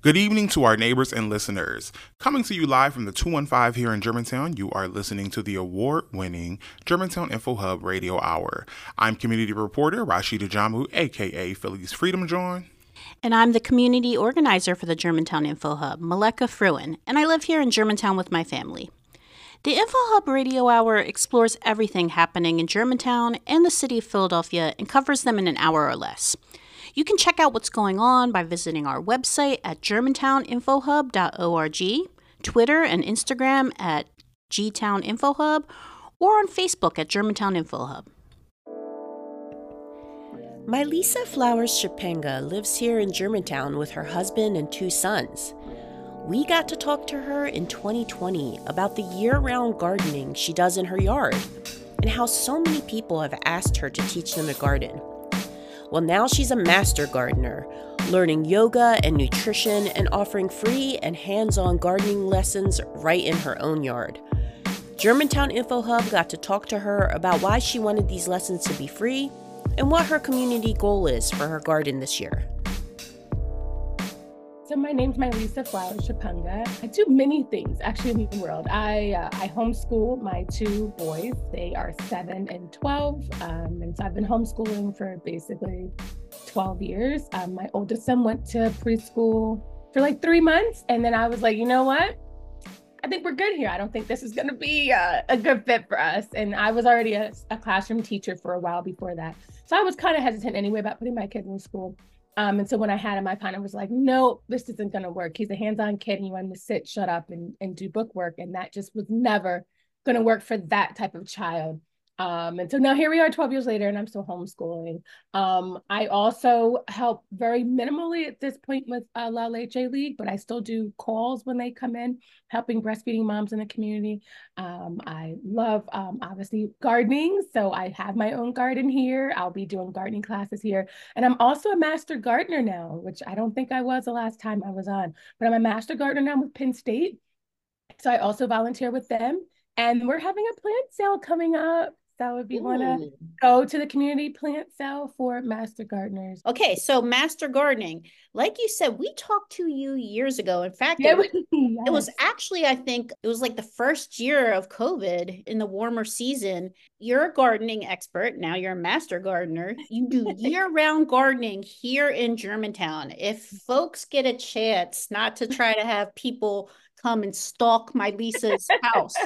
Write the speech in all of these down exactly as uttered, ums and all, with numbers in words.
Good evening to our neighbors and listeners. Coming to you live from the two one five here in Germantown, you are listening to the award-winning Germantown Info Hub Radio Hour. I'm community reporter Rashida Jamu, aka Philly's Freedom John. And I'm the community organizer for the Germantown Info Hub, Maleka Fruin, and I live here in Germantown with my family. The Info Hub Radio Hour explores everything happening in Germantown and the city of Philadelphia and covers them in an hour or less. You can check out what's going on by visiting our website at germantown info hub dot org, Twitter and Instagram at g town info hub, or on Facebook at Germantown Info Hub. Mylisa Flowers Shapenga lives here in Germantown with her husband and two sons. We got to talk to her in twenty twenty about the year-round gardening she does in her yard and how so many people have asked her to teach them to garden. Well, now she's a master gardener, learning yoga and nutrition and offering free and hands-on gardening lessons right in her own yard. Germantown Info Hub got to talk to her about why she wanted these lessons to be free and what her community goal is for her garden this year. So my name's Mylisa Flowers Shapenga. I do many things actually in the world. I uh, I homeschool my two boys. They are seven and twelve. Um, and so I've been homeschooling for basically twelve years. Um, my oldest son went to preschool for like three months. And then I was like, you know what? I think we're good here. I don't think this is going to be uh, a good fit for us. And I was already a, a classroom teacher for a while before that. So I was kind of hesitant anyway about putting my kids in school. Um, and so when I had him, I kind of was like, no, this isn't going to work. He's a hands-on kid and you want him to sit, shut up and, and do book work. And that just was never going to work for that type of child. Um, and so now here we are twelve years later and I'm still homeschooling. Um, I also help very minimally at this point with uh, La Leche League, but I still do calls when they come in, helping breastfeeding moms in the community. Um, I love, um, obviously, gardening. So I have my own garden here. I'll be doing gardening classes here. And I'm also a master gardener now, which I don't think I was the last time I was on, but I'm a master gardener now with Penn State. So I also volunteer with them. And we're having a plant sale coming up. So if you want to go to the community plant sale for master gardeners. Okay, so master gardening, like you said, we talked to you years ago. In fact, Yeah, it, was, yes. it was actually, I think, it was like the first year of COVID in the warmer season. You're a gardening expert. Now you're a master gardener. You do year-round gardening here in Germantown. If folks get a chance not to try to have people come and stalk Mylisa's house,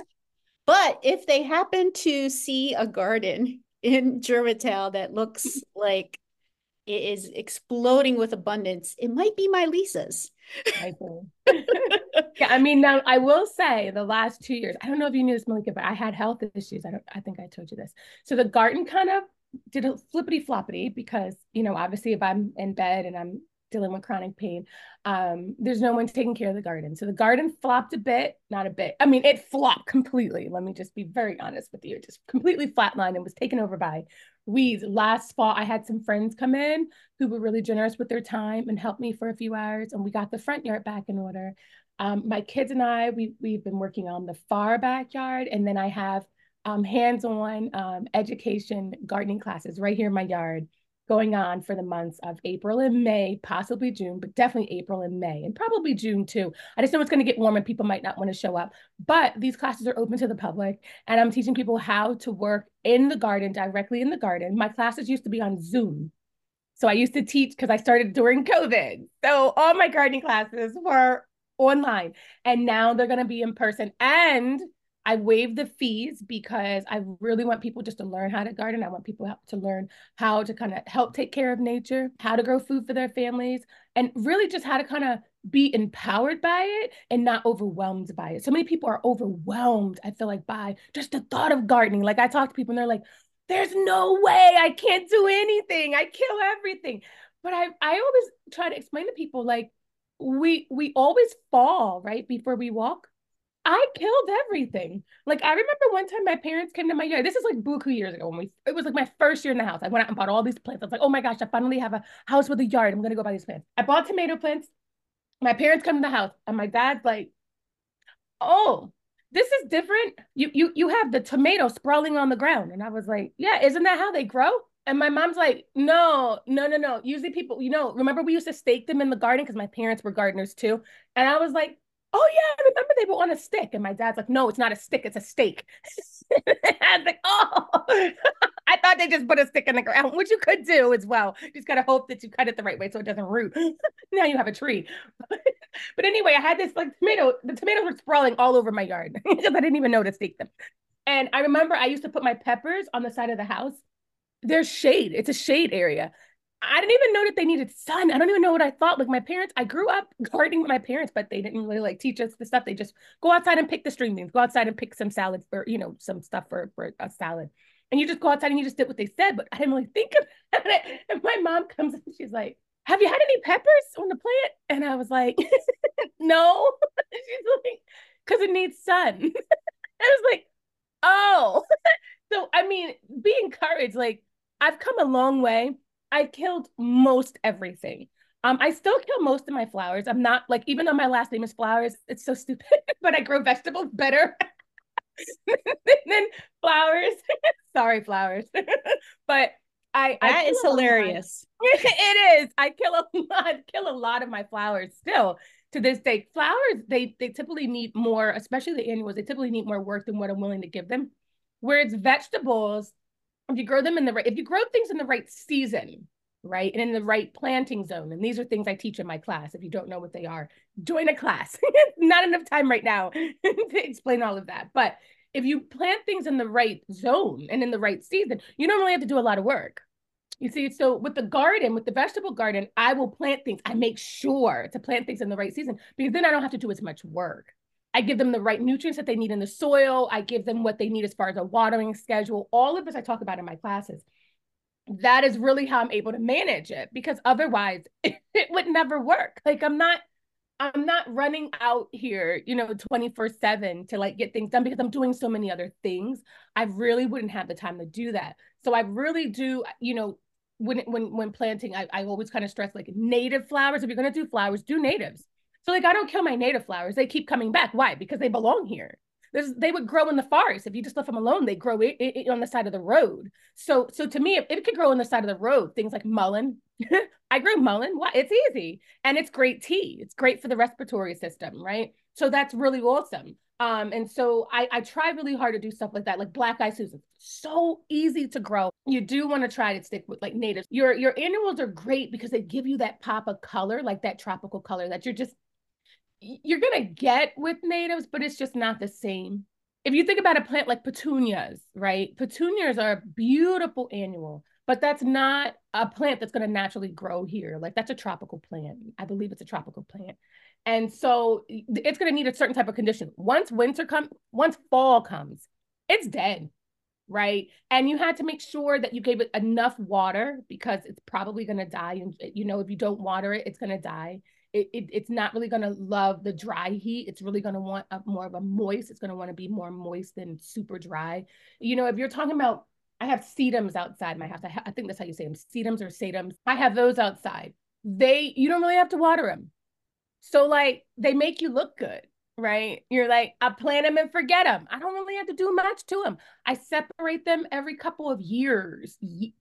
but if they happen to see a garden in Germantown that looks like it is exploding with abundance, it might be Mylisa's. I think. Yeah, I mean, now I will say the last two years, I don't know if you knew this, Maleka, but I had health issues. I don't, I think I told you this. So the garden kind of did a flippity floppity because, you know, obviously if I'm in bed and I'm dealing with chronic pain, um, there's no one taking care of the garden. So the garden flopped a bit, not a bit. I mean, it flopped completely. Let me just be very honest with you. It just completely flatlined and was taken over by weeds. Last fall, I had some friends come in who were really generous with their time and helped me for a few hours. And we got the front yard back in order. Um, my kids and I, we, we've been working on the far backyard. And then I have um, hands-on um, education gardening classes right here in my yard, going on for the months of April and May, possibly June, but definitely April and May, and probably June too. I just know it's going to get warm and people might not want to show up, but these classes are open to the public and I'm teaching people how to work in the garden, directly in the garden. My classes used to be on Zoom. So I used to teach because I started during COVID. So all my gardening classes were online and now they're going to be in person. And I waived the fees because I really want people just to learn how to garden. I want people to learn how to kind of help take care of nature, how to grow food for their families, and really just how to kind of be empowered by it and not overwhelmed by it. So many people are overwhelmed, I feel like, by just the thought of gardening. Like I talk to people and they're like, there's no way, I can't do anything. I kill everything. But I, I always try to explain to people, like, we we always fall, right, before we walk. I killed everything. Like, I remember one time my parents came to my yard. This is like buku years ago when we, it was like my first year in the house. I went out and bought all these plants. I was like, oh my gosh, I finally have a house with a yard. I'm going to go buy these plants. I bought tomato plants. My parents come to the house and my dad's like, oh, this is different. You, you, you have the tomato sprawling on the ground. And I was like, yeah, isn't that how they grow? And my mom's like, no, no, no, no. Usually people, you know, remember we used to stake them in the garden because my parents were gardeners too. And I was like, oh yeah, I remember they were on a stick. And my dad's like, no, it's not a stick, it's a stake. I was like, oh, I thought they just put a stick in the ground, which you could do as well. You just gotta hope that you cut it the right way so it doesn't root. Now you have a tree. But anyway, I had this like tomato, the tomatoes were sprawling all over my yard because I didn't even know to stake them. And I remember I used to put my peppers on the side of the house. There's shade. It's a shade area. I didn't even know that they needed sun. I don't even know what I thought. Like my parents, I grew up gardening with my parents, but they didn't really like teach us the stuff. They just go outside and pick the string beans, go outside and pick some salad for, you know, some stuff for, for a salad. And you just go outside and you just did what they said, but I didn't really think about it. And my mom comes and she's like, have you had any peppers on the plant? And I was like, no. She's like, because it needs sun. I was like, oh. So, I mean, be encouraged. Like, I've come a long way. I killed most everything. Um, I still kill most of my flowers. I'm not like, even though my last name is Flowers, it's so stupid, but I grow vegetables better than flowers. Sorry, flowers. But I, that I is hilarious. It is. I kill a lot, kill a lot of my flowers still to this day. Flowers, they they typically need more, especially the annuals, they typically need more work than what I'm willing to give them. Whereas vegetables, if you grow them in the right, if you grow things in the right season, right, and in the right planting zone, and these are things I teach in my class. If you don't know what they are, join a class. Not enough time right now to explain all of that. But if you plant things in the right zone and in the right season, you don't really have to do a lot of work. You see, so with the garden, with the vegetable garden, I will plant things. I make sure to plant things in the right season because then I don't have to do as much work. I give them the right nutrients that they need in the soil. I give them what they need as far as a watering schedule. All of this I talk about in my classes. That is really how I'm able to manage it because otherwise it, it would never work. Like I'm not, I'm not running out here, you know, twenty-four seven to like get things done because I'm doing so many other things. I really wouldn't have the time to do that. So I really do, you know, when when when planting, I, I always kind of stress like native flowers. If you're going to do flowers, do natives. So like, I don't kill my native flowers. They keep coming back. Why? Because they belong here. There's, they would grow in the forest. If you just left them alone, they grow it, it, it on the side of the road. So, so to me, it, it could grow on the side of the road. Things like mullein. I grew mullein. Why? It's easy. And it's great tea. It's great for the respiratory system, right? So that's really awesome. Um, and so I, I try really hard to do stuff like that, like black eye Susan. So easy to grow. You do want to try to stick with like natives. Your, your annuals are great because they give you that pop of color, like that tropical color that you're just, you're going to get with natives, but it's just not the same. If you think about a plant like petunias, right? Petunias are a beautiful annual, but that's not a plant that's going to naturally grow here. Like that's a tropical plant. I believe it's a tropical plant. And so it's going to need a certain type of condition. Once winter comes, once fall comes, it's dead, right? And you had to make sure that you gave it enough water because it's probably going to die. And you know, if you don't water it, it's going to die. It, it, it's not really going to love the dry heat. It's really going to want a, more of a moist. It's going to want to be more moist than super dry. You know, if you're talking about, I have sedums outside my house. I, ha I think that's how you say them, sedums or sedums. I have those outside. They, you don't really have to water them. So like they make you look good, right? You're like, I plant them and forget them. I don't really have to do much to them. I separate them every couple of years.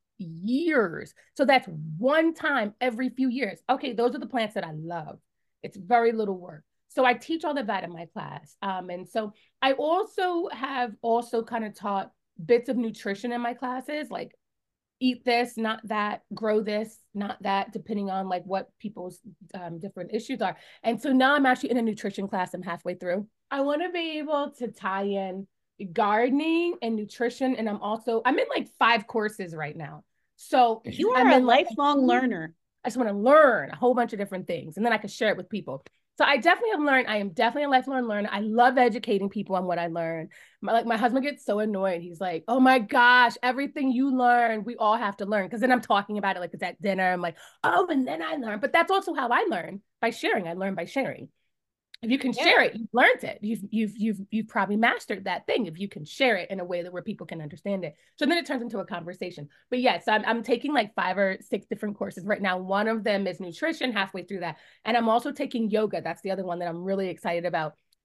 years. So that's one time every few years. Okay, those are the plants that I love. It's very little work. So I teach all of that in my class. Um, and so I also have also kind of taught bits of nutrition in my classes, like eat this, not that, grow this, not that, depending on like what people's um, different issues are. And so now I'm actually in a nutrition class. I'm halfway through. I want to be able to tie in gardening and nutrition. And I'm also, I'm in like five courses right now. So you are I'm a in, lifelong like, learner. I just want to learn a whole bunch of different things and then I can share it with people. So I definitely have learned. I am definitely a lifelong learner. I love educating people on what I learned. My, like my husband gets so annoyed. He's like, oh my gosh, everything you learn, we all have to learn. Because then I'm talking about it like it's at dinner. I'm like, oh, and then I learned. But that's also how I learn, by sharing. I learn by sharing. If you can yeah. share it, you've learned it. You've you've you've you've probably mastered that thing if you can share it in a way that where people can understand it. So then it turns into a conversation. But yes, I'm I'm taking like five or six different courses right now. One of them is nutrition, halfway through that. And I'm also taking yoga. That's the other one that I'm really excited about.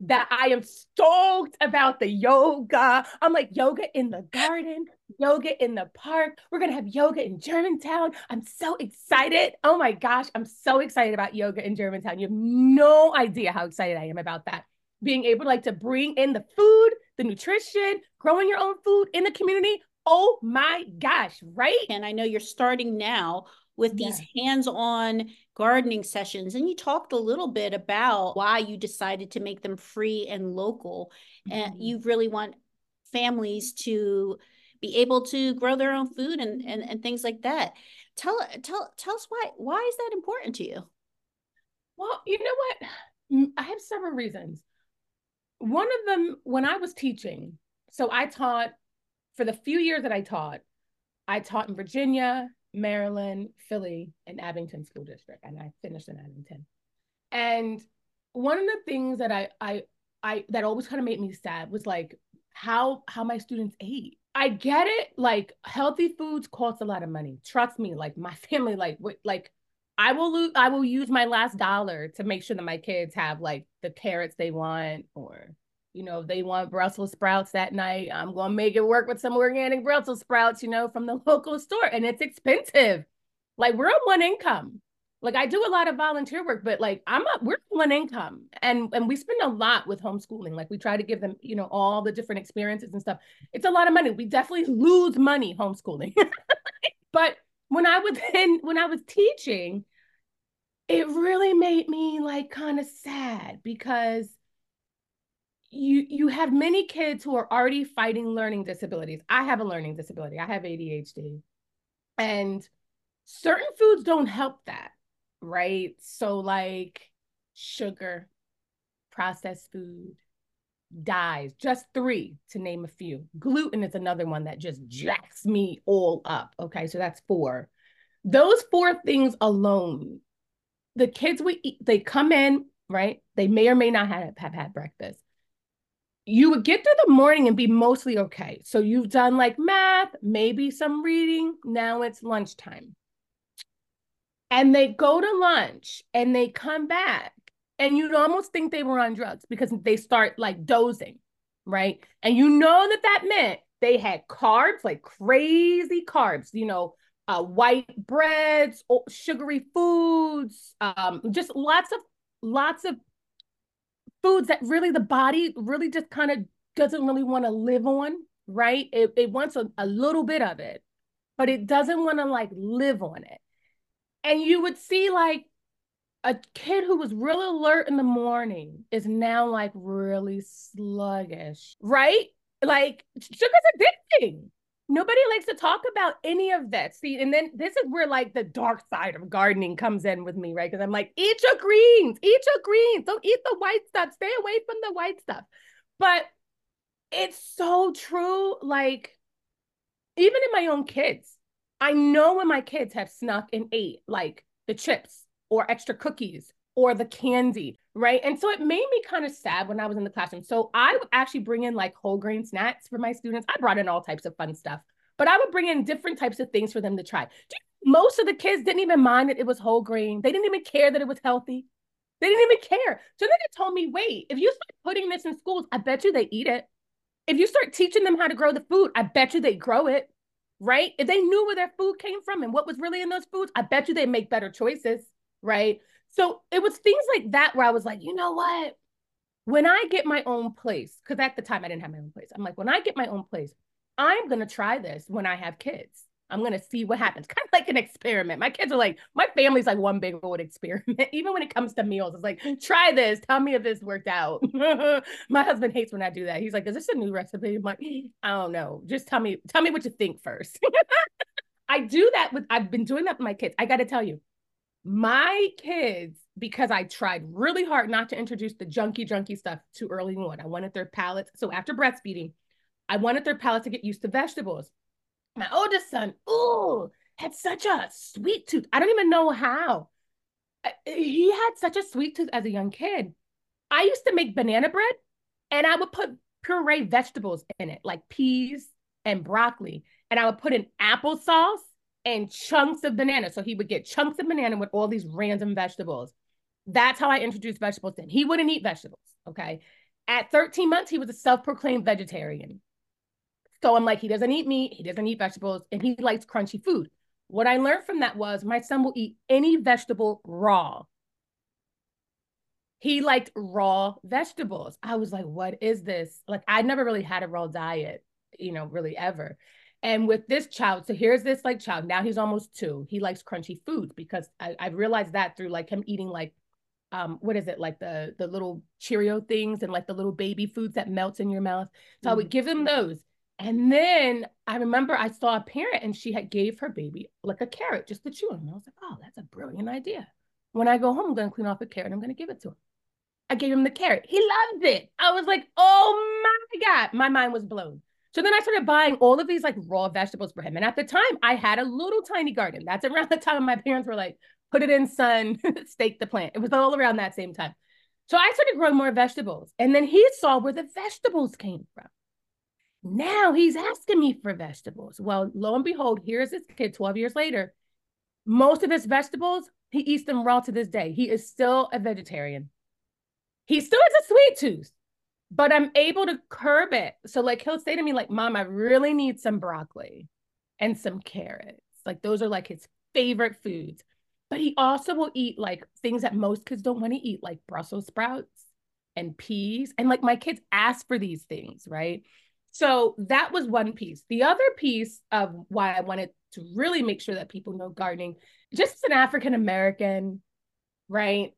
that I am stoked about the yoga. I'm like, yoga in the garden, yoga in the park. We're going to have yoga in Germantown. I'm so excited. Oh my gosh, I'm so excited about yoga in Germantown. You have no idea how excited I am about that. Being able to like to bring in the food, the nutrition, growing your own food in the community. Oh my gosh, right? And I know you're starting now with these yeah. hands-on gardening sessions. And you talked a little bit about why you decided to make them free and local. Mm-hmm. And you really want families to be able to grow their own food and, and, and things like that. Tell, tell, tell us why, why is that important to you? Well, you know what? I have several reasons. One of them, when I was teaching, so I taught, for the few years that I taught, I taught in Virginia, Maryland, Philly, and Abington School District, and I finished in Abington. And one of the things that I, I, I that always kind of made me sad was like how how my students ate. I get it, like healthy foods cost a lot of money. Trust me, like my family, like like I will lose, I will use my last dollar to make sure that my kids have like the carrots they want, or you know, if they want Brussels sprouts that night, I'm going to make it work with some organic Brussels sprouts, you know, from the local store. And it's expensive. Like we're on one income. Like I do a lot of volunteer work, but like I'm up, we're on one income. And, and we spend a lot with homeschooling. Like we try to give them, you know, all the different experiences and stuff. It's a lot of money. We definitely lose money homeschooling. But when I was in, when I was teaching, it really made me like kind of sad because you you have many kids who are already fighting learning disabilities. I have a learning disability. I have A D H D. And certain foods don't help that, right? So like sugar, processed food, dyes, just three to name a few. Gluten is another one that just jacks me all up. Okay, so that's four. Those four things alone, the kids we eat, they come in, right? They may or may not have, have had breakfast. You would get through the morning and be mostly okay. So you've done like math, maybe some reading. Now it's lunchtime. And they go to lunch and they come back and you'd almost think they were on drugs because they start like dozing, right? And you know that that meant they had carbs, like crazy carbs, you know, uh, white breads, sugary foods, um, just lots of, lots of foods that really the body really just kind of doesn't really want to live on, right? It, it wants a, a little bit of it, but it doesn't want to like live on it. And you would see like a kid who was real alert in the morning is now like really sluggish, right? Like sugar's addicting. Nobody likes to talk about any of that. See, and then this is where like the dark side of gardening comes in with me, right? Because I'm like, eat your greens, eat your greens. Don't eat the white stuff. Stay away from the white stuff. But it's so true. Like, even in my own kids, I know when my kids have snuck and ate like the chips or extra cookies or the candy, right? And so it made me kind of sad when I was in the classroom. So I would actually bring in like whole grain snacks for my students. I brought in all types of fun stuff, but I would bring in different types of things for them to try. Most of the kids didn't even mind that it was whole grain. They didn't even care that it was healthy. They didn't even care. So then they told me, wait, if you start putting this in schools, I bet you they eat it. If you start teaching them how to grow the food, I bet you they grow it, right? If they knew where their food came from and what was really in those foods, I bet you they make better choices, right? So it was things like that where I was like, you know what? When I get my own place, because at the time I didn't have my own place. I'm like, when I get my own place, I'm going to try this when I have kids. I'm going to see what happens. Kind of like an experiment. My kids are like, my family's like one big old experiment. Even when it comes to meals, it's like, try this. Tell me if this worked out. My husband hates when I do that. He's like, is this a new recipe? I'm like, I don't know. Just tell me, tell me what you think first. I do that with, I've been doing that with my kids. I got to tell you, my kids, because I tried really hard not to introduce the junky, junky stuff too early on. I wanted their palates. So after breastfeeding, I wanted their palates to get used to vegetables. My oldest son, ooh, had such a sweet tooth. I don't even know how. He had such a sweet tooth as a young kid. I used to make banana bread and I would put puree vegetables in it, like peas and broccoli. And I would put in applesauce and chunks of banana. So he would get chunks of banana with all these random vegetables. That's how I introduced vegetables to him. He wouldn't eat vegetables, okay? At thirteen months, he was a self-proclaimed vegetarian. So I'm like, he doesn't eat meat, he doesn't eat vegetables, and he likes crunchy food. What I learned from that was my son will eat any vegetable raw. He liked raw vegetables. I was like, what is this? Like, I never really had a raw diet, you know, really ever. And with this child, so here's this like child, now he's almost two. He likes crunchy foods because I, I realized that through like him eating like, um, what is it? Like the, the little Cheerio things and like the little baby foods that melts in your mouth. So mm-hmm. I would give him those. And then I remember I saw a parent and she had gave her baby like a carrot just to chew on. And I was like, oh, that's a brilliant idea. When I go home, I'm going to clean off a carrot and I'm going to give it to him. I gave him the carrot. He loved it. I was like, oh my God, my mind was blown. So then I started buying all of these like raw vegetables for him. And at the time I had a little tiny garden. That's around the time my parents were like, put it in sun, stake the plant. It was all around that same time. So I started growing more vegetables. And then he saw where the vegetables came from. Now he's asking me for vegetables. Well, lo and behold, here's this kid twelve years later. Most of his vegetables, he eats them raw to this day. He is still a vegetarian. He still has a sweet tooth, but I'm able to curb it. So like he'll say to me like, Mom, I really need some broccoli and some carrots. Like those are like his favorite foods. But he also will eat like things that most kids don't want to eat, like Brussels sprouts and peas. And like my kids ask for these things, right? So that was one piece. The other piece of why I wanted to really make sure that people know gardening, just as an African-American, right?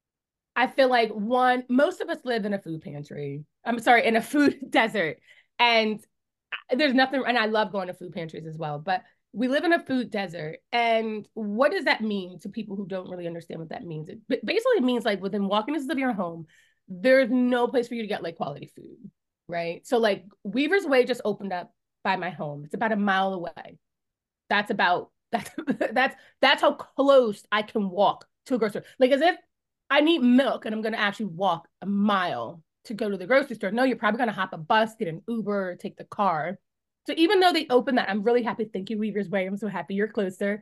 I feel like one, most of us live in a food pantry. I'm sorry, in a food desert. And there's nothing, and I love going to food pantries as well, but we live in a food desert. And what does that mean to people who don't really understand what that means? It basically means like within walking distance of your home, there's no place for you to get like quality food, right? So like Weaver's Way just opened up by my home. It's about a mile away. That's about, that's, that's, that's how close I can walk to a grocery store. Like as if I need milk and I'm going to actually walk a mile to go to the grocery store. No, you're probably going to hop a bus, get an Uber, or take the car. So even though they opened that, I'm really happy. Thank you, Weaver's Way. I'm so happy you're closer.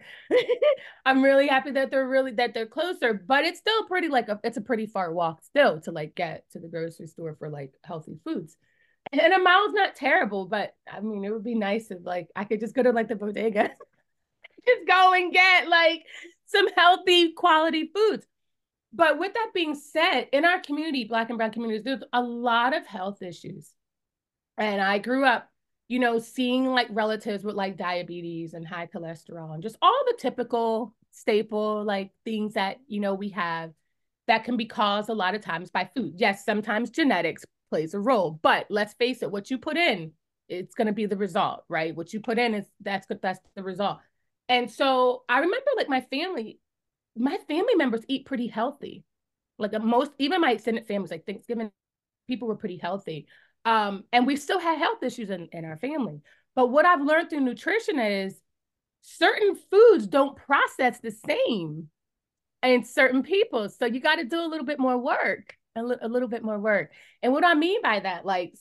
I'm really happy that they're really, that they're closer, but it's still pretty like, a, it's a pretty far walk still to like get to the grocery store for like healthy foods. And a mile's not terrible, but I mean, it would be nice if like, I could just go to like the bodega, just go and get like some healthy quality foods. But with that being said, in our community, Black and Brown communities, there's a lot of health issues. And I grew up, you know, seeing like relatives with like diabetes and high cholesterol and just all the typical staple like things that, you know, we have that can be caused a lot of times by food. Yes, sometimes genetics plays a role, but let's face it, what you put in, it's going to be the result, right? What you put in is that's that's the result. And so I remember like my family, my family members eat pretty healthy. Like most, even my extended families, like Thanksgiving, people were pretty healthy. Um, and we still had health issues in, in our family. But what I've learned through nutrition is certain foods don't process the same in certain people. So you got to do a little bit more work, a, li- a little bit more work. And what I mean by that, like,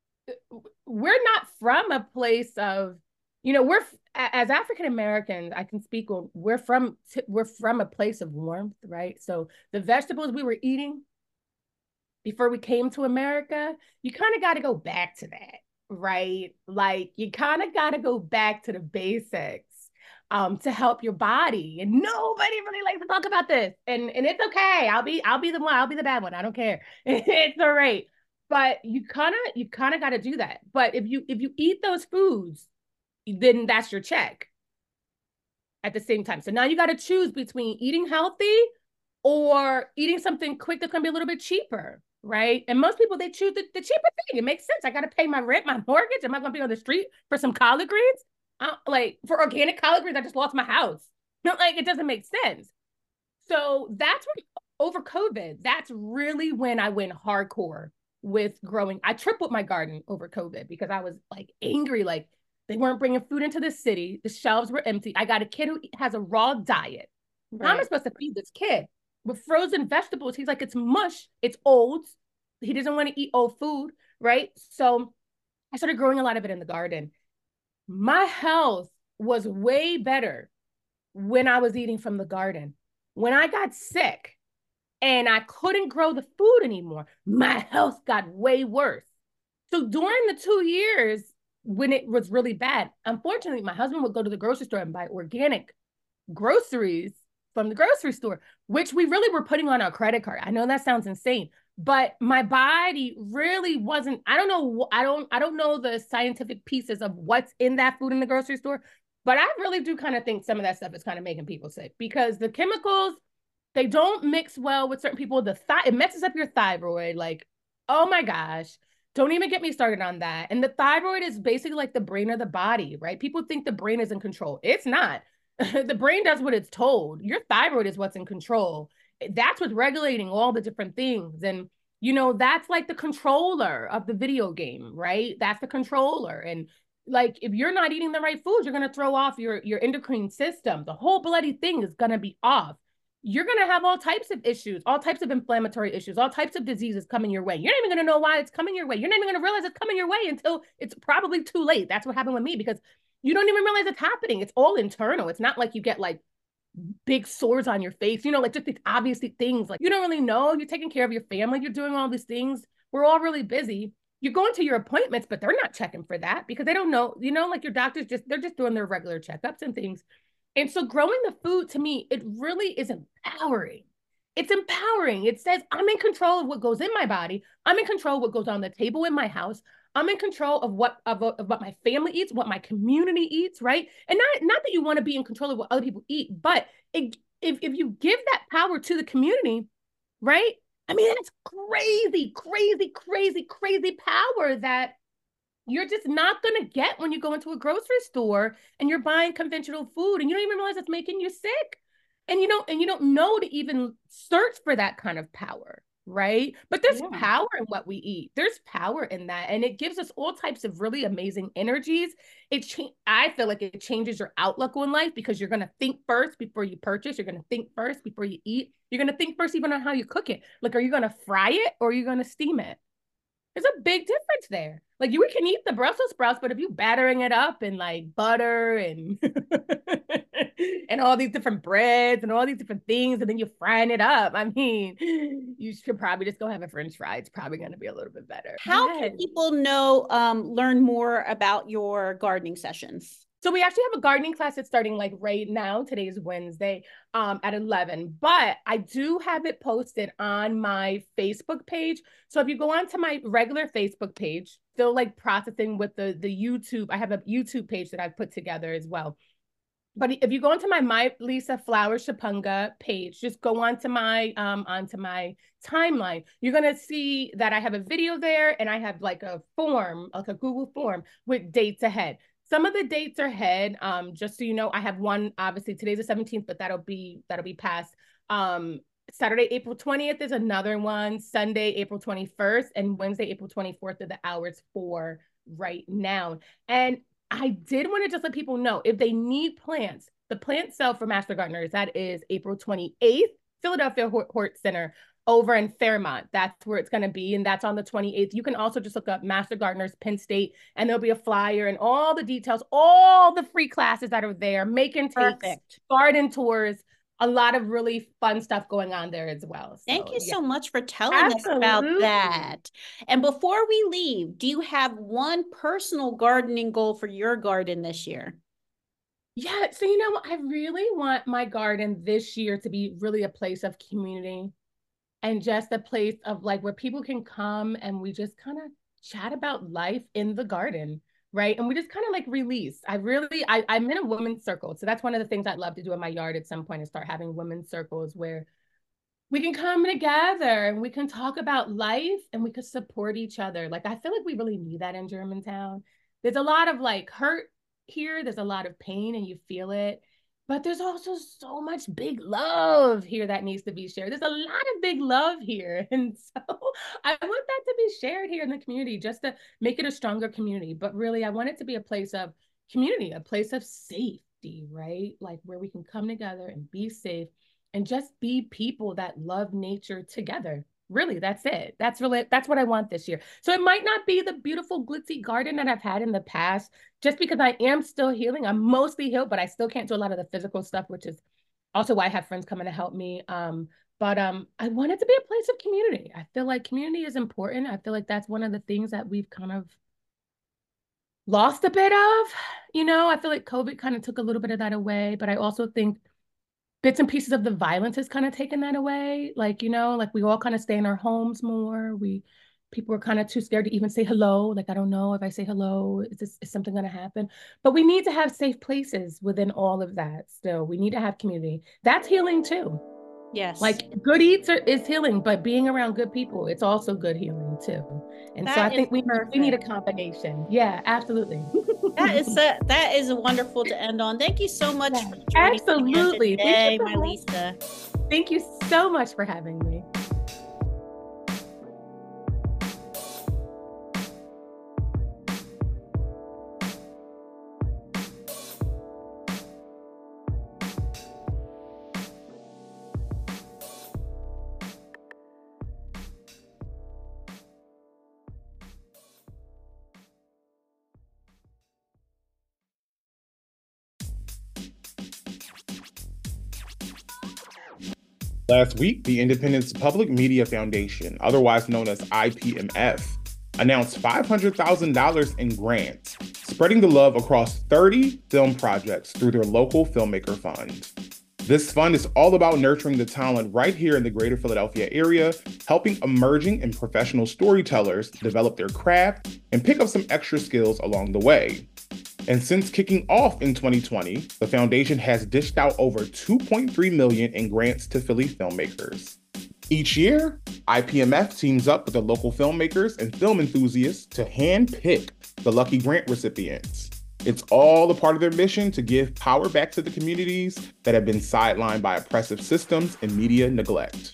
we're not from a place of, you know, we're, as African-Americans, I can speak on, we're from, we're from a place of warmth, right? So the vegetables we were eating before we came to America, you kind of got to go back to that, right? Like you kind of got to go back to the basics um, to help your body. And nobody really likes to talk about this. And, and it's okay. I'll be, I'll be the one, I'll be the bad one. I don't care. It's all right. But you kind of, you kind of got to do that. But if you, if you eat those foods, then that's your check at the same time. So now you got to choose between eating healthy or eating something quick that's going to be a little bit cheaper, right? And most people, they choose the, the cheaper thing. It makes sense. I got to pay my rent, my mortgage. Am I going to be on the street for some collard greens? Uh, like for organic collard greens, I just lost my house. You know, like it doesn't make sense. So that's when, over COVID, that's really when I went hardcore with growing. I tripled my garden over COVID because I was like angry, like, they weren't bringing food into the city. The shelves were empty. I got a kid who has a raw diet. Right. How am I supposed to feed this kid with frozen vegetables? He's like, it's mush. It's old. He doesn't want to eat old food, right? So I started growing a lot of it in the garden. My health was way better when I was eating from the garden. When I got sick, and I couldn't grow the food anymore. My health got way worse. So during the two years when it was really bad, unfortunately, my husband would go to the grocery store and buy organic groceries from the grocery store, which we really were putting on our credit card. I know that sounds insane, but my body really wasn't, I don't know, I don't, I don't know the scientific pieces of what's in that food in the grocery store, but I really do kind of think some of that stuff is kind of making people sick because the chemicals, they don't mix well with certain people. The th- it messes up your thyroid. Like, oh my gosh, don't even get me started on that. And the thyroid is basically like the brain of the body, right? People think the brain is in control. It's not. The brain does what it's told. Your thyroid is what's in control. That's what's regulating all the different things. And, you know, that's like the controller of the video game, right? That's the controller. And like, if you're not eating the right foods, you're going to throw off your, your endocrine system. The whole bloody thing is going to be off. You're going to have all types of issues, all types of inflammatory issues, all types of diseases coming your way. You're not even going to know why it's coming your way. You're not even going to realize it's coming your way until it's probably too late. That's what happened with me because you don't even realize it's happening. It's all internal. It's not like you get like big sores on your face, you know, like just these obvious things. Like you don't really know. You're taking care of your family. You're doing all these things. We're all really busy. You're going to your appointments, but they're not checking for that because they don't know, you know, like your doctors just, they're just doing their regular checkups and things. And so growing the food to me, it really is empowering. It's empowering. It says I'm in control of what goes in my body. I'm in control of what goes on the table in my house. I'm in control of what of, of what my family eats, what my community eats, right? And not, not that you want to be in control of what other people eat, but it, if, if you give that power to the community, right? I mean, that's crazy, crazy, crazy, crazy power that you're just not going to get when you go into a grocery store and you're buying conventional food and you don't even realize it's making you sick. And you don't, and you don't know to even search for that kind of power, right? But there's yeah. power in what we eat. There's power in that. And it gives us all types of really amazing energies. It cha- I feel like it changes your outlook on life because you're going to think first before you purchase. You're going to think first before you eat. You're going to think first even on how you cook it. Like, are you going to fry it or are you going to steam it? There's a big difference there. Like you can eat the Brussels sprouts, but if you battering it up in like butter and and all these different breads and all these different things, and then you're frying it up, I mean, you should probably just go have a French fry. It's probably going to be a little bit better. How yes. can people know, um, learn more about your gardening sessions? So we actually have a gardening class that's starting like right now. Today is Wednesday um, at eleven, but I do have it posted on my Facebook page. So if you go onto my regular Facebook page, still like processing with the, the YouTube, I have a YouTube page that I've put together as well. But if you go onto my My Lisa Flowers Chipunga page, just go onto my um onto my timeline. You're gonna see that I have a video there, and I have like a form, like a Google form with dates ahead. Some of the dates are ahead. Um, just so you know, I have one. Obviously, today's the seventeenth, but that'll be that'll be past. Um, Saturday, April twentieth is another one. Sunday, April twenty-first, and Wednesday, April twenty-fourth are the hours for right now. And I did want to just let people know if they need plants, the plant sale for Master Gardeners, that is April twenty-eighth, Philadelphia Hort Center over in Fairmont. That's where it's going to be. And that's on the twenty-eighth. You can also just look up Master Gardeners Penn State, and there'll be a flyer and all the details, all the free classes that are there, make and takes, Perfect. garden tours, a lot of really fun stuff going on there as well. So, Thank you yeah. so much for telling Absolutely. us about that. And before we leave, do you have one personal gardening goal for your garden this year? Yeah, so you know, I really want my garden this year to be really a place of community and just a place of like where people can come and we just kind of chat about life in the garden. Right. And we just kind of like release. I really, I, I'm in a women's circle. So that's one of the things I'd love to do in my yard at some point is start having women's circles where we can come together and we can talk about life and we can support each other. Like, I feel like we really need that in Germantown. There's a lot of like hurt here. There's a lot of pain and you feel it. But there's also so much big love here that needs to be shared. There's a lot of big love here. And so I want that to be shared here in the community just to make it a stronger community. But really, I want it to be a place of community, a place of safety, right? Like where we can come together and be safe and just be people that love nature together. Really, that's it. That's really, that's what I want this year. So it might not be the beautiful glitzy garden that I've had in the past, just because I am still healing. I'm mostly healed, but I still can't do a lot of the physical stuff, which is also why I have friends coming to help me. Um, But um, I want it to be a place of community. I feel like community is important. I feel like that's one of the things that we've kind of lost a bit of. You know, I feel like COVID kind of took a little bit of that away, but I also think bits and pieces of the violence has kind of taken that away. Like, you know, like we all kind of stay in our homes more. We people are kind of too scared to even say hello. Like, I don't know if I say hello, is this is something going to happen? But we need to have safe places within all of that still. We need to have community. That's healing too. Yes. Like good eats are, is healing, but being around good people, it's also good healing too. And that so I think we perfect. we need a combination. Yeah, absolutely. That is a, that is wonderful to end on. Thank you so much yeah, for joining absolutely. me today, Thank you, Mylisa. Thank you so much for having me. Last week, the Independence Public Media Foundation, otherwise known as I P M F, announced five hundred thousand dollars in grants, spreading the love across thirty film projects through their local filmmaker fund. This fund is all about nurturing the talent right here in the greater Philadelphia area, helping emerging and professional storytellers develop their craft and pick up some extra skills along the way. And since kicking off in twenty twenty, the foundation has dished out over two point three million dollars in grants to Philly filmmakers. Each year, I P M F teams up with the local filmmakers and film enthusiasts to handpick the lucky grant recipients. It's all a part of their mission to give power back to the communities that have been sidelined by oppressive systems and media neglect.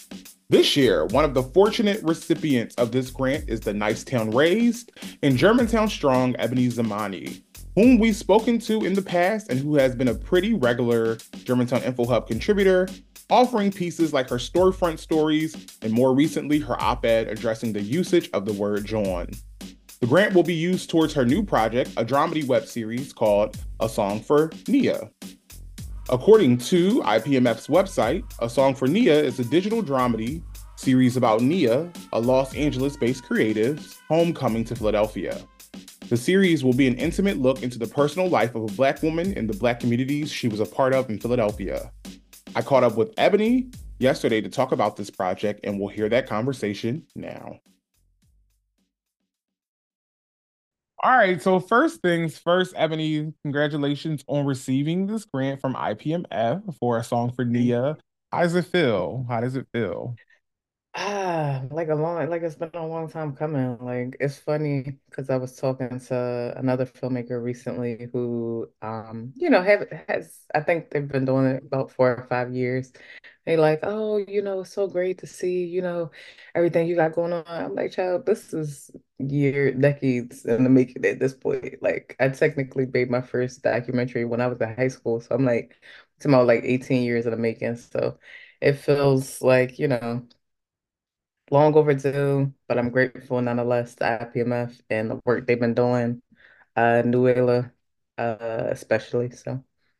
This year, one of the fortunate recipients of this grant is the Nicetown Raised and Germantown Strong Ebony Zamani, whom we've spoken to in the past and who has been a pretty regular Germantown Info Hub contributor, offering pieces like her storefront stories and more recently her op-ed addressing the usage of the word Jawn. The grant will be used towards her new project, a dramedy web series called A Song for Nia. According to I P M F's website, A Song for Nia is a digital dramedy series about Nia, a Los Angeles-based creative's homecoming to Philadelphia. The series will be an intimate look into the personal life of a Black woman in the Black communities she was a part of in Philadelphia. I caught up with Ebony yesterday to talk about this project, and we'll hear that conversation now. All right, so first things first, Ebony, congratulations on receiving this grant from I P M F for A Song for Nia. How does it feel? How does it feel? Ah, like a long, like it's been a long time coming. Like it's funny because I was talking to another filmmaker recently who, um, you know, have has I think they've been doing it about four or five years. They like, oh, you know, it's so great to see, you know, everything you got going on. I'm like, child, this is year, decades in the making at this point. Like I technically made my first documentary when I was in high school, so I'm like, it's about like eighteen years in the making. So it feels like, you know long overdue, but I'm grateful nonetheless to I P M F and the work they've been doing, uh, Nuela, uh, especially. So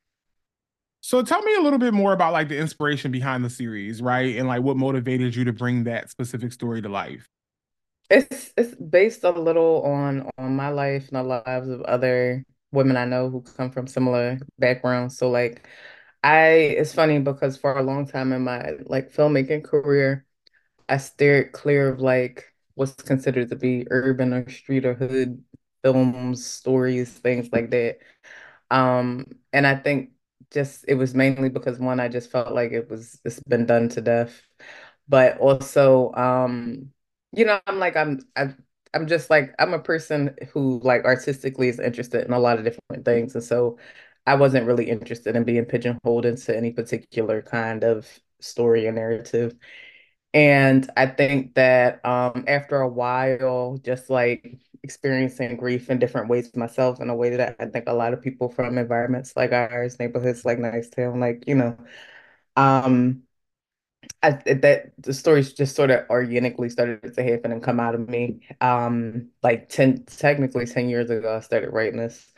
So tell me a little bit more about like the inspiration behind the series, right? And like what motivated you to bring that specific story to life. it's it's based a little on on my life and the lives of other women I know who come from similar backgrounds. So like I it's funny because for a long time in my like filmmaking career, I steered clear of like what's considered to be urban or street or hood films, stories, things like that. Um, and I think just it was mainly because one, I just felt like it was it's been done to death. But also, um, you know, I'm like I'm I I'm just like I'm a person who like artistically is interested in a lot of different things. And so I wasn't really interested in being pigeonholed into any particular kind of story and narrative. And I think that um, after a while, just like experiencing grief in different ways myself, in a way that I think a lot of people from environments like ours, neighborhoods like Nicetown, like, you know, um, I, that the stories just sort of organically started to happen and come out of me. Um, like ten, technically ten years ago, I started writing this.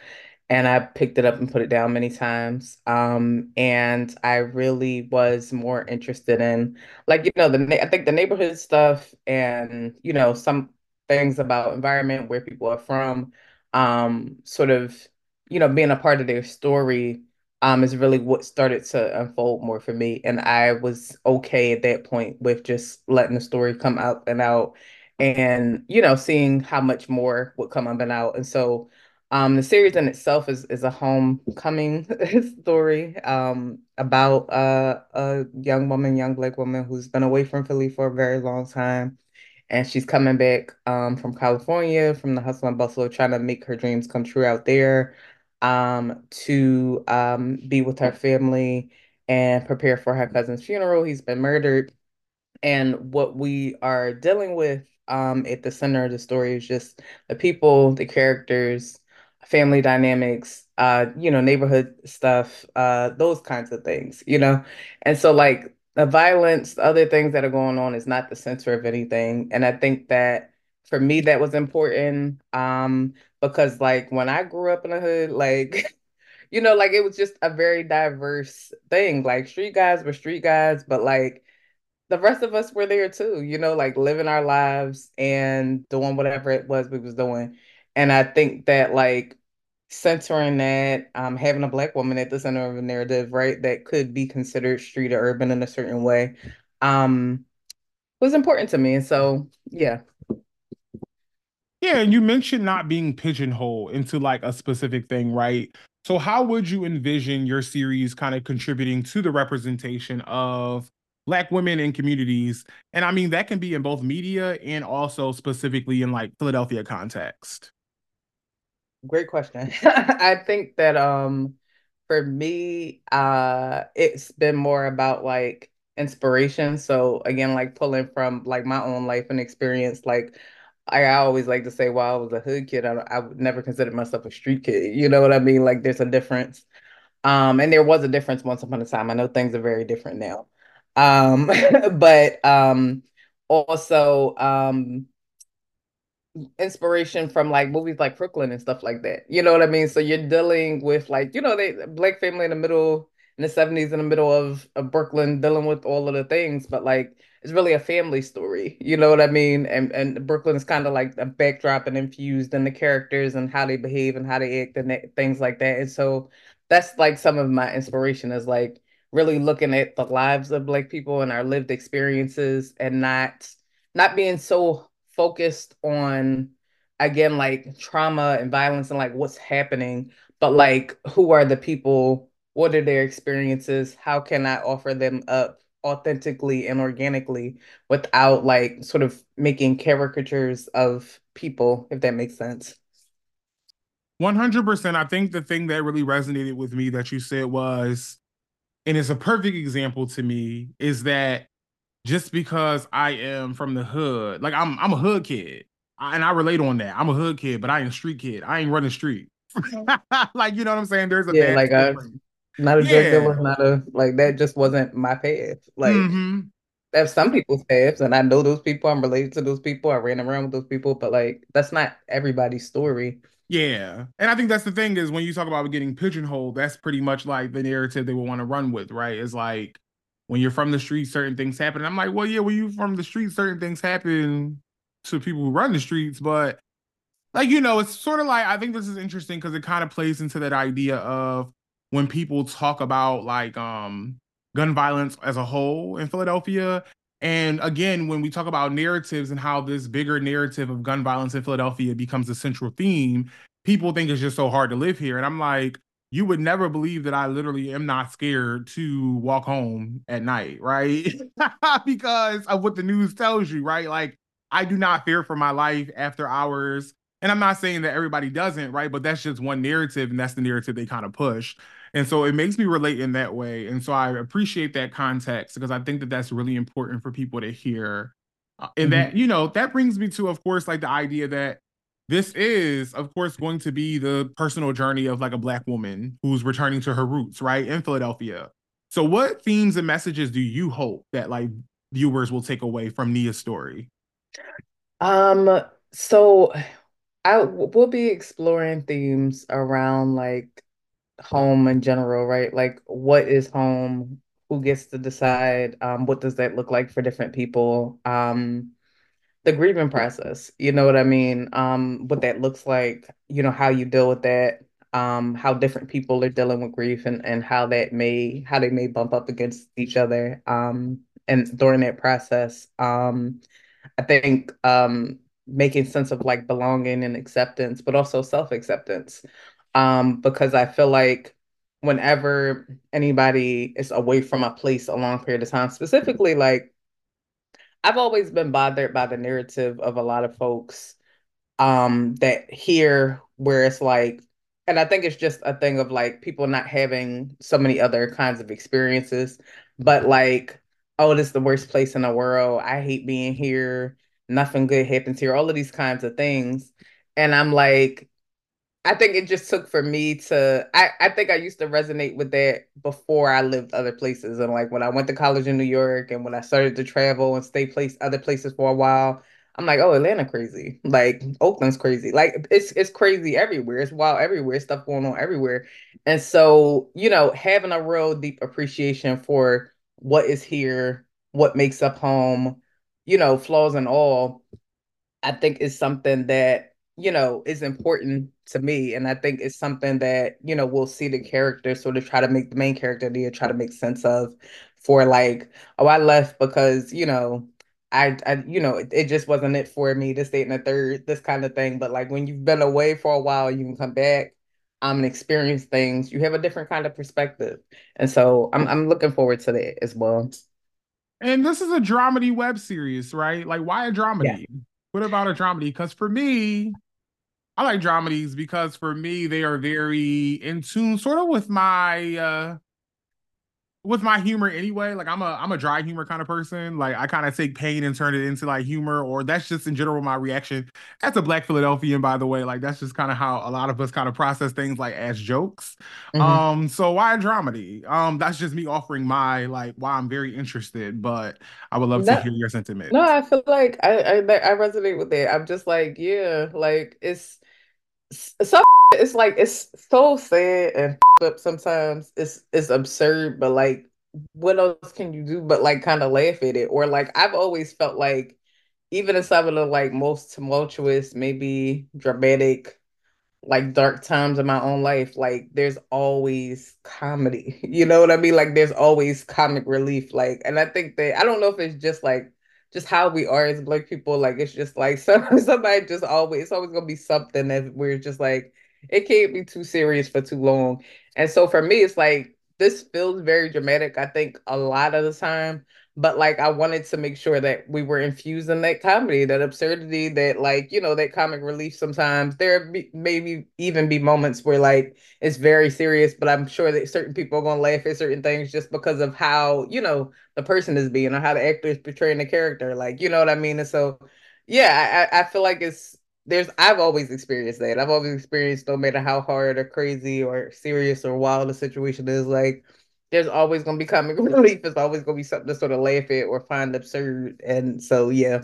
and I picked it up and put it down many times. Um, and I really was more interested in, like, you know, the na- I think the neighborhood stuff and, you know, some things about environment, where people are from, um, sort of, you know, being a part of their story, um, is really what started to unfold more for me. And I was okay at that point with just letting the story come out and out and, you know, seeing how much more would come up and out. And so, um, the series in itself is is a homecoming story, um, about uh, a young woman, young Black woman who's been away from Philly for a very long time, and she's coming back, um, from California, from the hustle and bustle, trying to make her dreams come true out there, um, to um, be with her family and prepare for her cousin's funeral. He's been murdered, and what we are dealing with, um, at the center of the story is just the people, the characters, family dynamics, uh, you know, neighborhood stuff, uh, those kinds of things, you know? And so, like, the violence, the other things that are going on is not the center of anything. And I think that for me, that was important, um, because, like, when I grew up in the hood, like, you know, like, it was just a very diverse thing. Like, street guys were street guys, but, like, the rest of us were there too, you know, like living our lives and doing whatever it was we was doing. And I think that, like, centering that, um, having a Black woman at the center of a narrative, right, that could be considered street or urban in a certain way, um, was important to me. And so, yeah. Yeah, and you mentioned not being pigeonholed into like a specific thing, right? So how would you envision your series kind of contributing to the representation of Black women in communities? And I mean, that can be in both media and also specifically in like Philadelphia context. Great question. I think that, um for me, uh it's been more about, like, inspiration. So again, like, pulling from, like, my own life and experience. Like, I, I always like to say, while I was a hood kid, I, I would never consider myself a street kid. You know what I mean? Like, there's a difference. Um, and there was a difference once upon a time. I know things are very different now. Um, but um also, um inspiration from, like, movies like Brooklyn and stuff like that. You know what I mean? So you're dealing with, like, you know, they Black family in the middle in the seventies, in the middle of, of Brooklyn, dealing with all of the things, but, like, it's really a family story. You know what I mean? And and Brooklyn is kind of like a backdrop and infused in the characters and how they behave and how they act and that, things like that. And so that's, like, some of my inspiration is, like, really looking at the lives of Black people and our lived experiences, and not not being so focused on, again, like, trauma and violence and, like, what's happening, but, like, who are the people, what are their experiences, how can I offer them up authentically and organically without, like, sort of making caricatures of people, if that makes sense. one hundred percent. I think the thing that really resonated with me that you said was, and it's a perfect example to me, is that just because I am from the hood, like I'm I'm a hood kid. I, and I relate on that. I'm a hood kid, but I ain't a street kid. I ain't running street. Like, you know what I'm saying? There's a Yeah, vast like, I difference. not a drug Yeah. dealer, not a, like, that just wasn't my path. Like, Hmm. that's some people's paths, and I know those people. I'm related to those people. I ran around with those people, but, like, that's not everybody's story. Yeah. And I think that's the thing is when you talk about getting pigeonholed, that's pretty much like the narrative they will want to run with, right? It's like when you're from the street, certain things happen. And I'm like, well, yeah, when you from the street, certain things happen to people who run the streets, but like, you know, it's sort of like, I think this is interesting because it kind of plays into that idea of when people talk about like um gun violence as a whole in Philadelphia. And again, when we talk about narratives and how this bigger narrative of gun violence in Philadelphia becomes a central theme, people think it's just so hard to live here. And I'm like, you would never believe that I literally am not scared to walk home at night, right? Because of what the news tells you, right? Like, I do not fear for my life after hours, and I'm not saying that everybody doesn't, right? But that's just one narrative, and that's the narrative they kind of push. And so it makes me relate in that way. And so I appreciate that context because I think that that's really important for people to hear. Uh, and that, Mhm. you know, that brings me to, of course, like the idea that this is, of course, going to be the personal journey of like a Black woman who's returning to her roots, right, in Philadelphia. So, what themes and messages do you hope that like viewers will take away from Nia's story? Um, so I we'll be exploring themes around like home in general, right? Like what is home? Who gets to decide? Um, what does that look like for different people? Um, the grieving process, you know what I mean? Um, what that looks like, you know, how you deal with that, um, how different people are dealing with grief and, and how that may, how they may bump up against each other, um, and during that process. Um, I think um, making sense of like belonging and acceptance, but also self-acceptance. Um, because I feel like whenever anybody is away from a place a long period of time, specifically like I've always been bothered by the narrative of a lot of folks um that here where it's like, and I think it's just a thing of like people not having so many other kinds of experiences, but like, oh, this is the worst place in the world. I hate being here. Nothing good happens here. All of these kinds of things. And I'm like, I think it just took for me to I, I think I used to resonate with that before I lived other places. And like when I went to college in New York and when I started to travel and stay place other places for a while, I'm like, oh, Atlanta crazy. Like Oakland's crazy. Like it's it's crazy everywhere. It's wild everywhere. Stuff going on everywhere. And so, you know, having a real deep appreciation for what is here, what makes up home, you know, flaws and all I think is something that, you know, is important to me. And I think it's something that, you know, we'll see the character sort of try to make the main character there, try to make sense of for like, oh, I left because, you know, I, I you know, it, it just wasn't it for me, this, date, and the third, this kind of thing. But like when you've been away for a while, you can come back um, and experience things, you have a different kind of perspective. And so I'm I'm looking forward to that as well. And this is a dramedy web series, right? Like, why a Yeah. dramedy? What about a dramedy? Because for me, I like dramedies because for me, they are very in tune, sort of with my uh with my humor anyway. Like I'm a I'm a dry humor kind of person. Like I kind of take pain and turn it into like humor, or that's just in general my reaction. As a Black Philadelphian, by the way, like that's just kind of how a lot of us kind of process things like as jokes. Mhm. Um, so why a dramedy? Um, that's just me offering my like why I'm very interested, but I would love to No, hear your no, sentiments. I feel like I, I I resonate with that. I'm just like, yeah, like it's some it's like it's so sad and up sometimes. It's it's absurd, but like what else can you do but like kind of laugh at it? Or like I've always felt like even in some of the like most tumultuous, maybe dramatic like dark times in my own life, like there's always comedy. You know what I mean? Like there's always comic relief. Like, and I think that I don't know if it's just like just how we are as Black people. Like it's just like some somebody just always it's always gonna be something that we're just like it can't be too serious for too long. And so for me, it's like this feels very dramatic. I think a lot of the time. But like I wanted to make sure that we were infusing that comedy, that absurdity, that like, you know, that comic relief sometimes. There be, maybe even be moments where like it's very serious, but I'm sure that certain people are gonna laugh at certain things just because of how, you know, the person is being or how the actor is portraying the character. Like, you know what I mean? And so yeah, I, I feel like it's there's I've always experienced that. I've always experienced no matter how hard or crazy or serious or wild the situation is, like there's always gonna be comic relief. There's always gonna be something to sort of laugh at or find absurd. And so yeah.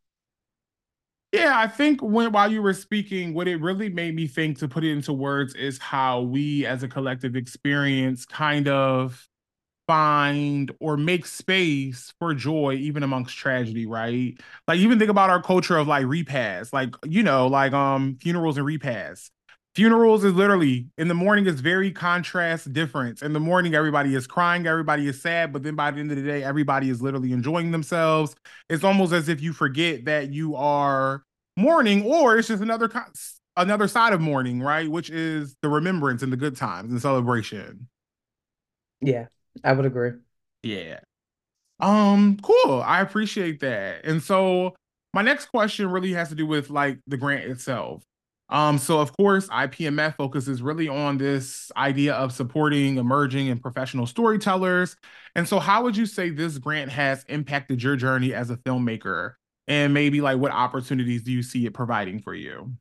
Yeah, I think when while you were speaking, what it really made me think to put it into words is how we as a collective experience kind of find or make space for joy even amongst tragedy, right? Like even think about our culture of like repasts, like you know, like um funerals and repasts. Funerals is literally in the morning is very contrast difference. In the morning, everybody is crying, everybody is sad, but then by the end of the day, everybody is literally enjoying themselves. It's almost as if you forget that you are mourning, or it's just another another side of mourning, right? Which is the remembrance and the good times and celebration. Yeah, I would agree. Yeah. Um, cool. I appreciate that. And so my next question really has to do with like the grant itself. Um, so of course, I P M F focuses really on this idea of supporting emerging and professional storytellers. And so how would you say this grant has impacted your journey as a filmmaker? And maybe like what opportunities do you see it providing for you?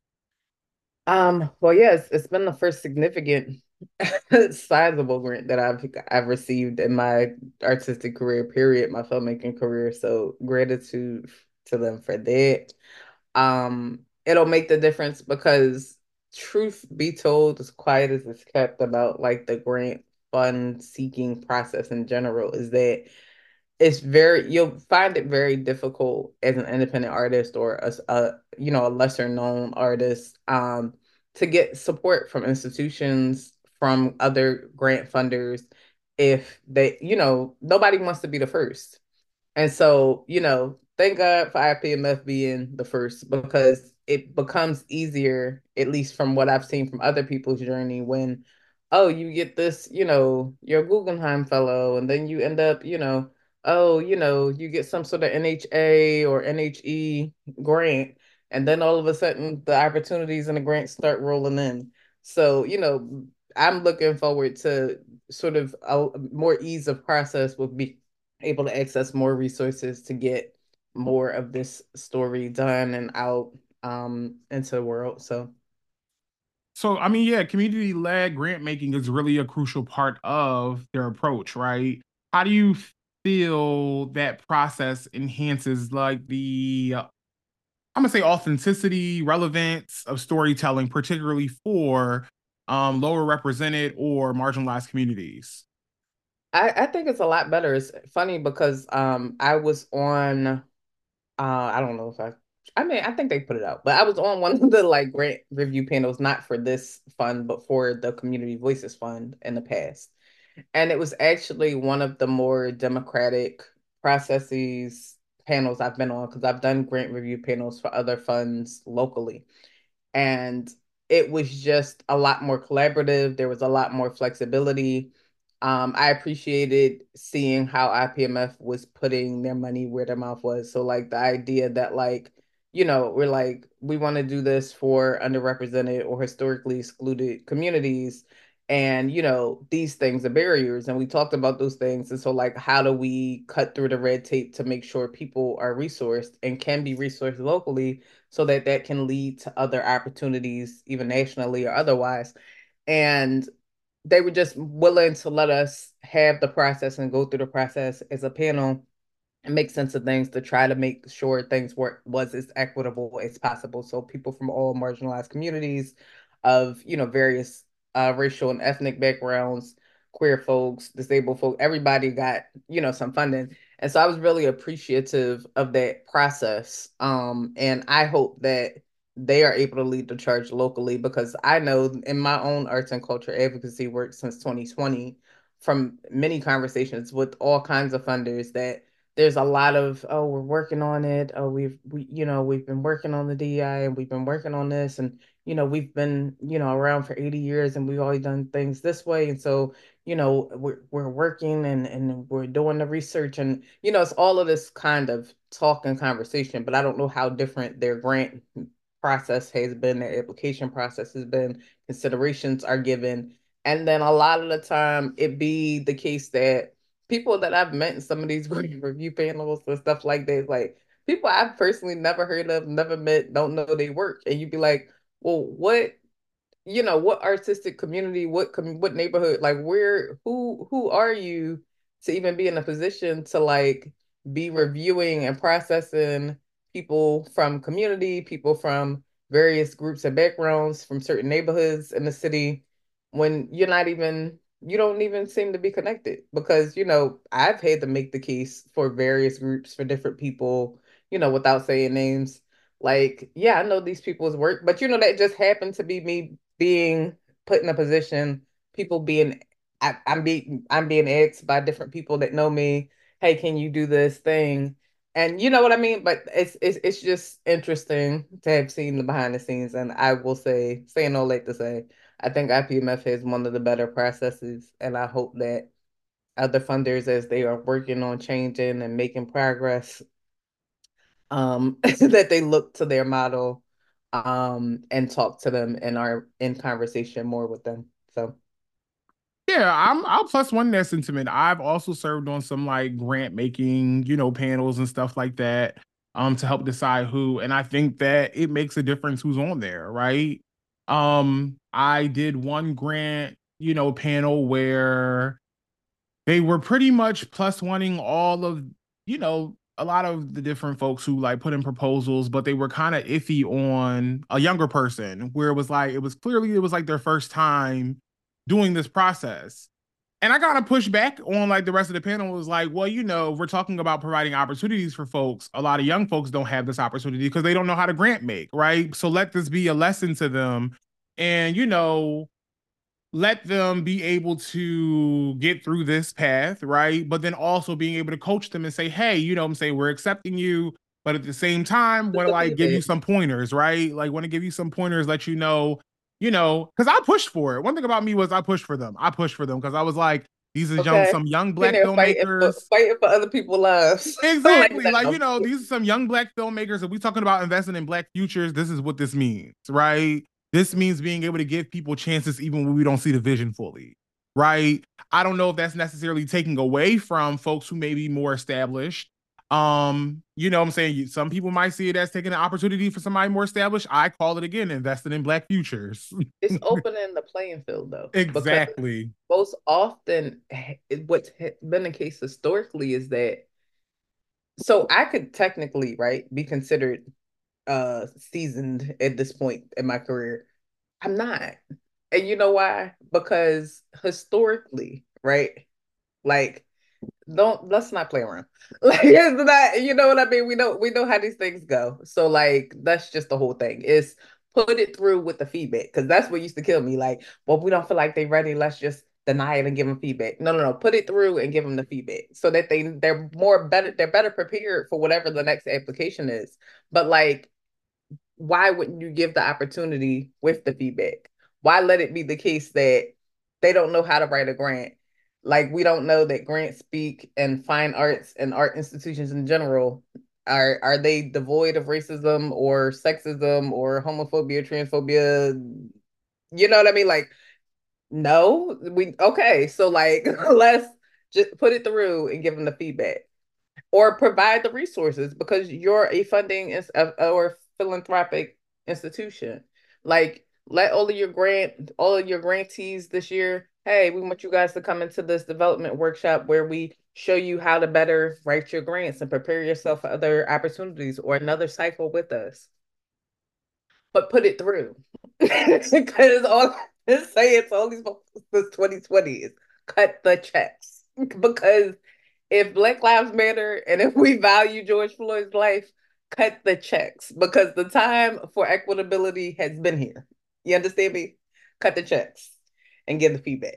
Um, well, yes, it's been the first significant sizable grant that I've I've received in my artistic career, period, my filmmaking career. So gratitude to them for that. Um, it'll make the difference because truth be told, as quiet as it's kept about like the grant fund seeking process in general, is that it's very you'll find it very difficult as an independent artist or a, a you know a lesser known artist um to get support from institutions, from other grant funders, if they you know nobody wants to be the first. And so, you know, thank God for I P M F being the first, because it becomes easier, at least from what I've seen from other people's journey, when, oh, you get this, you know, you're a Guggenheim fellow, and then you end up, you know, oh, you know, you get some sort of N H A or N H E grant, and then all of a sudden the opportunities and the grants start rolling in. So, you know, I'm looking forward to sort of a more ease of process with be able to access more resources to get more of this story done and out um into the world. So So, I mean, yeah, community led grant making is really a crucial part of their approach, right? How do you feel that process enhances like the, uh, I'm gonna say authenticity, relevance of storytelling, particularly for um, lower represented or marginalized communities? I, I think it's a lot better. It's funny because um I was on uh I don't know if I I mean I think they put it out, but I was on one of the like grant review panels, not for this fund, but for the Community Voices Fund in the past. And it was actually one of the more democratic processes panels I've been on, because I've done grant review panels for other funds locally. And it was just a lot more collaborative. There was a lot more flexibility. Um, I appreciated seeing how I P M F was putting their money where their mouth was. So like the idea that like, you know, we're like, we want to do this for underrepresented or historically excluded communities. And, you know, these things are barriers. And we talked about those things. And so like, how do we cut through the red tape to make sure people are resourced and can be resourced locally, so that that can lead to other opportunities, even nationally or otherwise. And they were just willing to let us have the process and go through the process as a panel and make sense of things to try to make sure things were was as equitable as possible. So people from all marginalized communities of, you know, various uh, racial and ethnic backgrounds, queer folks, disabled folks, everybody got, you know, some funding. And so I was really appreciative of that process. Um, and I hope that they are able to lead the charge locally, because I know in my own arts and culture advocacy work since twenty twenty, from many conversations with all kinds of funders, that there's a lot of, oh, we're working on it. Oh, we've we you know we've been working on the D E I, and we've been working on this, and you know we've been you know around for eighty years, and we've always done things this way, and so you know we're we're working, and and we're doing the research, and you know it's all of this kind of talk and conversation. But I don't know how different their grant process has been, their application process has been, considerations are given, and then a lot of the time it be the case that people that I've met in some of these review panels and stuff like that, like people I've personally never heard of, never met, don't know they work. And you'd be like, well, what, you know, what artistic community, what com what neighborhood, like where, who, who are you to even be in a position to like be reviewing and processing people from community, people from various groups and backgrounds from certain neighborhoods in the city, when you're not even, you don't even seem to be connected. Because, you know, I've had to make the case for various groups, for different people, you know, without saying names. Like, yeah, I know these people's work, but you know, that just happened to be me being put in a position, people being, I, I'm being, I'm being asked by different people that know me, hey, can you do this thing? And you know what I mean? But it's it's it's just interesting to have seen the behind the scenes. And I will say, saying all that to say, I think I P M F has one of the better processes, and I hope that other funders, as they are working on changing and making progress, um, that they look to their model, um, and talk to them and are in conversation more with them. So Yeah, I'm I'll plus one that sentiment. I've also served on some like grant making, you know, panels and stuff like that, um, to help decide who. And I think that it makes a difference who's on there, right? Um, I did one grant, you know, panel where they were pretty much plus wanting all of, you know, a lot of the different folks who like put in proposals, but they were kind of iffy on a younger person where it was like, it was clearly, it was like their first time doing this process. And I kind of pushed back on like the rest of the panel was like, well, you know, we're talking about providing opportunities for folks. A lot of young folks don't have this opportunity because they don't know how to grant make, right? So let this be a lesson to them. And, you know, let them be able to get through this path, right? But then also being able to coach them and say, hey, you know what I'm saying, we're accepting you, but at the same time, want to like give you some pointers, right? Like want to give you some pointers, let you know, you know, because I pushed for it. One thing about me was I pushed for them. I pushed for them because I was like, these are young, Okay. some young In black there fighting for, filmmakers. fighting for other people's lives. Exactly. Like, Like, you know, these are some young black filmmakers. If we talking about investing in black futures, this is what this means, right? This means being able to give people chances even when we don't see the vision fully, right? I don't know if that's necessarily taking away from folks who may be more established. Um, you know what I'm saying? Some people might see it as taking an opportunity for somebody more established. I call it again, investing in black futures. It's opening the playing field though. Exactly. Most often what's been the case historically is that, so I could technically, right, be considered uh seasoned at this point in my career. I'm not. And you know why? Because historically, right? Like, don't let's not play around. Like, it's not, you know what I mean? We know we know how these things go. So like that's just the whole thing. Is put it through with the feedback. Because that's what used to kill me. Like, well, we don't feel like they're ready, let's just deny it and give them feedback. No, no, no. Put it through and give them the feedback so that they they're more better, they're better prepared for whatever the next application is. But like, why wouldn't you give the opportunity with the feedback? Why let it be the case that they don't know how to write a grant? Like, we don't know that grant speak and fine arts and art institutions in general are are they devoid of racism or sexism or homophobia, transphobia? You know what I mean? Like, no, we okay. So like, let's just put it through and give them the feedback, or provide the resources because you're a funding ins- uh, or philanthropic institution. Like, let all of your grant, all of your grantees this year, hey, we want you guys to come into this development workshop where we show you how to better write your grants and prepare yourself for other opportunities or another cycle with us. But put it through. Because all I say it's all these folks this twenty twenty is cut the checks. Because if Black Lives Matter and if we value George Floyd's life, cut the checks because the time for equitability has been here. You understand me? Cut the checks and give the feedback.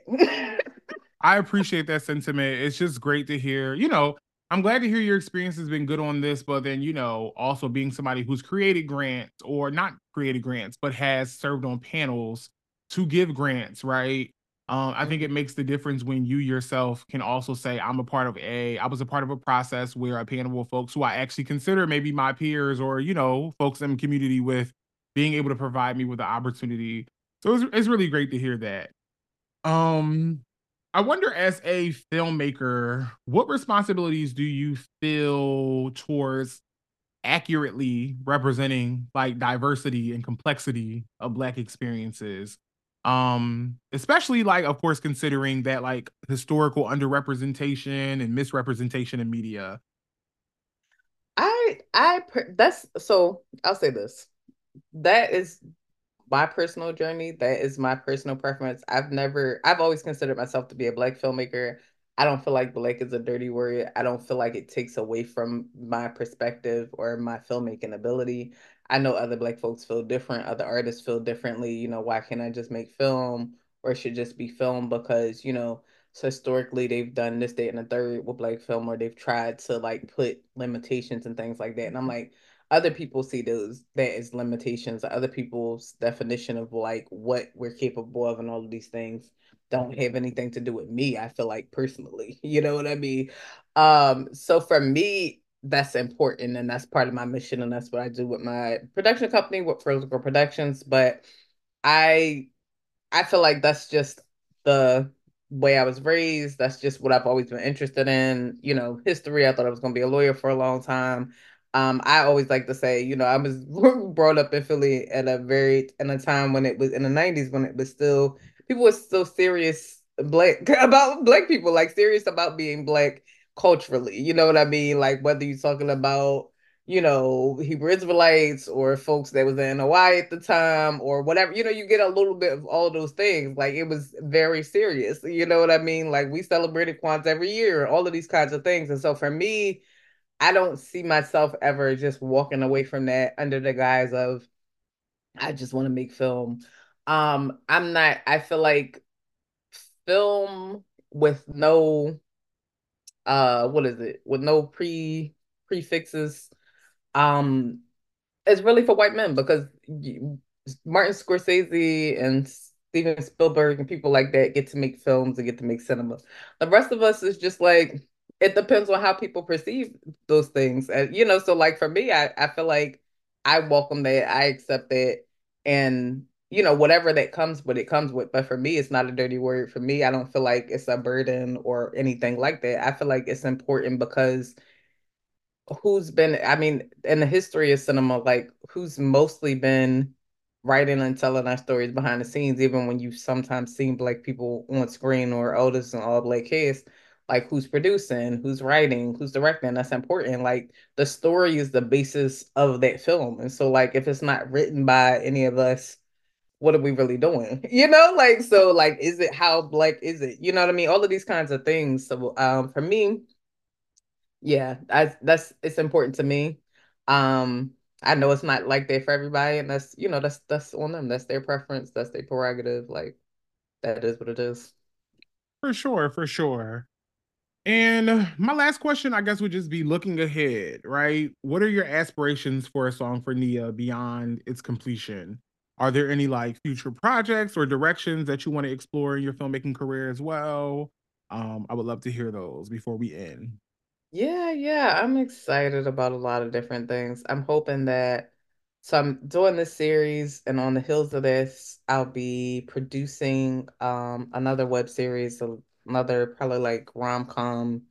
I appreciate that sentiment. It's just great to hear. You know, I'm glad to hear your experience has been good on this, but then, you know, also being somebody who's created grants or not created grants, but has served on panels to give grants, right? Um, I think it makes the difference when you yourself can also say, I'm a part of a, I was a part of a process where a panel of folks who I actually consider maybe my peers or, you know, folks in the community with being able to provide me with the opportunity. So it's, it's really great to hear that. Um, I wonder, as a filmmaker, what responsibilities do you feel towards accurately representing like diversity and complexity of Black experiences? Um, especially like, of course, considering that like historical underrepresentation and misrepresentation in media. I, I, that's so I'll say this. That is my personal journey. That is my personal preference. I've never, I've always considered myself to be a Black filmmaker. I don't feel like Black is a dirty word. I don't feel like it takes away from my perspective or my filmmaking ability. I know other Black folks feel different. Other artists feel differently. You know, why can't I just make film, or it should just be film because, you know, so historically they've done this, that, and the third with Black film, or they've tried to like put limitations and things like that. And I'm like, other people see those that as limitations. Other people's definition of like what we're capable of and all of these things don't have anything to do with me. I feel like personally, you know what I mean? Um, so for me, that's important, and that's part of my mission, and that's what I do with my production company, with Vertical Productions. But I I feel like that's just the way I was raised. That's just what I've always been interested in. You know, history. I thought I was going to be a lawyer for a long time. Um, I always like to say, you know, I was brought up in Philly at a very in a time when it was in the nineties, when it was still people were still serious Black about Black people, like serious about being Black. culturally. You know what I mean? Like whether you're talking about, you know, Hebrew Israelites or folks that was in N O I at the time or whatever, you know, you get a little bit of all those things. Like it was very serious. You know what I mean? Like we celebrated Kwanzaa every year, all of these kinds of things. And so for me, I don't see myself ever just walking away from that under the guise of I just want to make film. Um, I'm not, I feel like film with no uh what is it? With no pre prefixes um is really for white men because you, Martin Scorsese and Steven Spielberg and people like that get to make films and get to make cinema. The rest of us is just like it depends on how people perceive those things. And you know, so like for me, I, I feel like I welcome that, I accept that, and you know, whatever that comes with, it comes with. But for me, it's not a dirty word. For me, I don't feel like it's a burden or anything like that. I feel like it's important because who's been, I mean, in the history of cinema, like who's mostly been writing and telling our stories behind the scenes, even when you sometimes seen black people on screen or oh, this is an all black cast, like who's producing, who's writing, who's directing, that's important. Like the story is the basis of that film. And so like if it's not written by any of us, what are we really doing? You know, like so like is it how black is it? You know what I mean? All of these kinds of things. So um for me, yeah, I, that's it's important to me. Um, I know it's not like that for everybody, and that's you know that's that's on them. That's their preference. That's their prerogative. Like that is what it is. For sure, for sure. And my last question, I guess, would just be looking ahead, right? What are your aspirations for a song for Nia beyond its completion? Are there any like future projects or directions that you want to explore in your filmmaking career as well? Um, I would love to hear those before we end. Yeah, yeah, I'm excited about a lot of different things. I'm hoping that so I'm doing this series, and on the heels of this, I'll be producing um another web series, so another probably like rom-com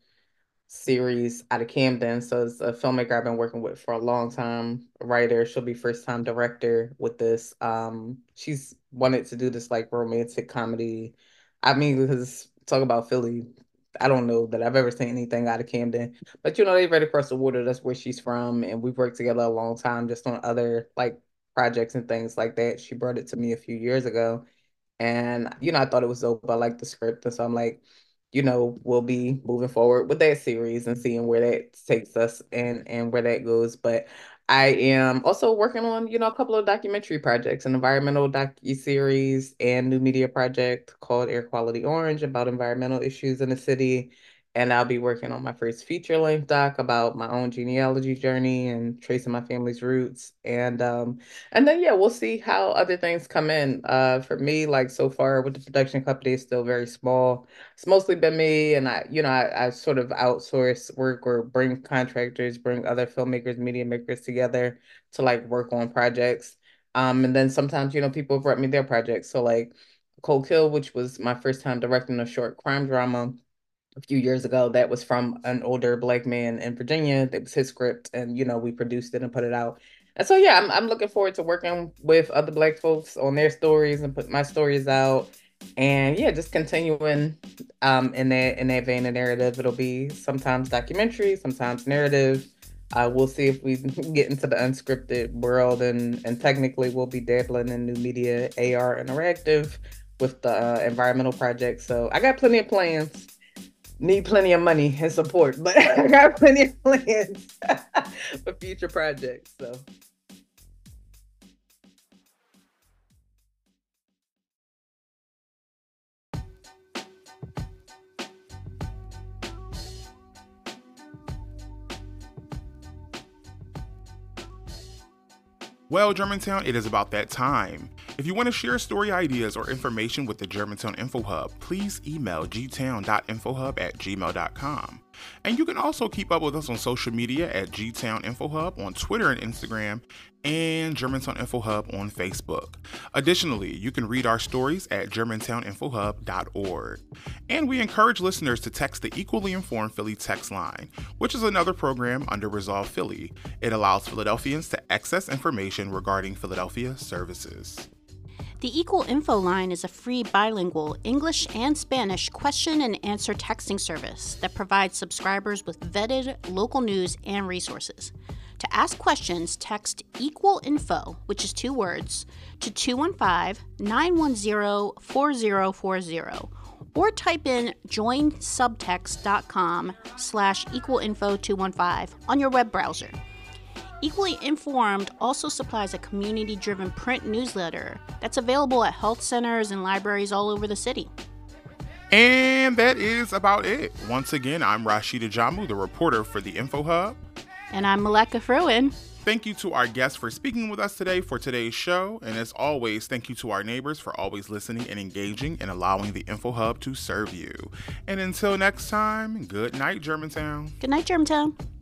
series out of Camden. So it's a filmmaker I've been working with for a long time, a writer. She'll be first time director with this. Um, she's wanted to do this like romantic comedy. I mean, because talk about Philly, I don't know that I've ever seen anything out of Camden, but you know, they right across the water. That's where she's from, and we've worked together a long time, just on other like projects and things like that. She brought it to me a few years ago, and, you know, I thought it was dope. I like the script. And so I'm like, you know, we'll be moving forward with that series and seeing where that takes us and and where that goes. But I am also working on, you know, a couple of documentary projects, an environmental docu-series and new media project called Air Quality Orange about environmental issues in the city. And I'll be working on my first feature-length doc about my own genealogy journey and tracing my family's roots. And um, and then yeah, we'll see how other things come in. Uh, for me, like so far with the production company, it's still very small. It's mostly been me, and I, you know, I, I sort of outsource work or bring contractors, bring other filmmakers, media makers together to like work on projects. Um, and then sometimes, you know, people brought me their projects. So like Cold Kill, which was my first time directing a short crime drama a few years ago, that was from an older black man in Virginia. That was his script, and you know, we produced it and put it out. And so yeah, I'm I'm looking forward to working with other black folks on their stories and put my stories out. And yeah, just continuing um in that in that vein of narrative. It'll be sometimes documentary, sometimes narrative. Uh, we'll see if we get into the unscripted world, and and technically we'll be dabbling in new media, A R interactive with the uh, environmental project. So I got plenty of plans. Need plenty of money and support, but I got plenty of plans for future projects. So. Well, Germantown, it is about that time. If you want to share story ideas or information with the Germantown Info Hub, please email g town dot info hub at gmail dot com. And you can also keep up with us on social media at G Town Info Hub on Twitter and Instagram, and Germantown Info Hub on Facebook. Additionally, you can read our stories at germantown info hub dot org. And we encourage listeners to text the Equally Informed Philly text line, which is another program under Resolve Philly. It allows Philadelphians to access information regarding Philadelphia services. The Equal Info Line is a free bilingual English and Spanish question and answer texting service that provides subscribers with vetted local news and resources. To ask questions, text Equal Info, which is two words, to two one five, nine one zero, four zero four zero, or type in joinsubtext.com slash equalinfo215 on your web browser. Equally Informed also supplies a community-driven print newsletter that's available at health centers and libraries all over the city. And that is about it. Once again, I'm Rashida Jamu, the reporter for the Info Hub. And I'm Maleka Fruin. Thank you to our guests for speaking with us today for today's show. And as always, thank you to our neighbors for always listening and engaging and allowing the Info Hub to serve you. And until next time, good night, Germantown. Good night, Germantown.